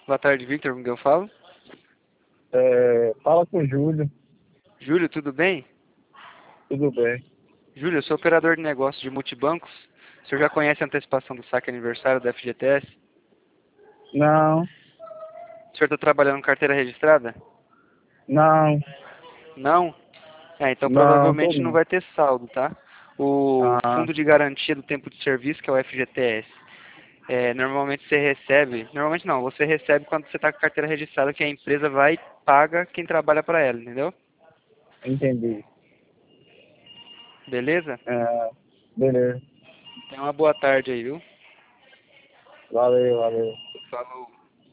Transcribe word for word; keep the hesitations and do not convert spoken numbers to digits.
Boa tarde, Victor, com quem eu falo? É, fala com o Júlio, Júlio, tudo bem? tudo bem? Júlio, eu sou operador de negócios de multibancos. O senhor já conhece a antecipação do saque aniversário da F G T S? Não, O senhor está trabalhando com carteira registrada? não, Não? É, então não, tô provavelmente não não. vai ter saldo, tá? O Ah, Fundo de Garantia do Tempo de Serviço, que é o F G T S, é, normalmente você recebe, normalmente não, você recebe quando você está com a carteira registrada, que a empresa vai e paga quem trabalha para ela, entendeu? entendi. Beleza? É, beleza. Tenha uma boa tarde aí, viu? Valeu, valeu. Falou.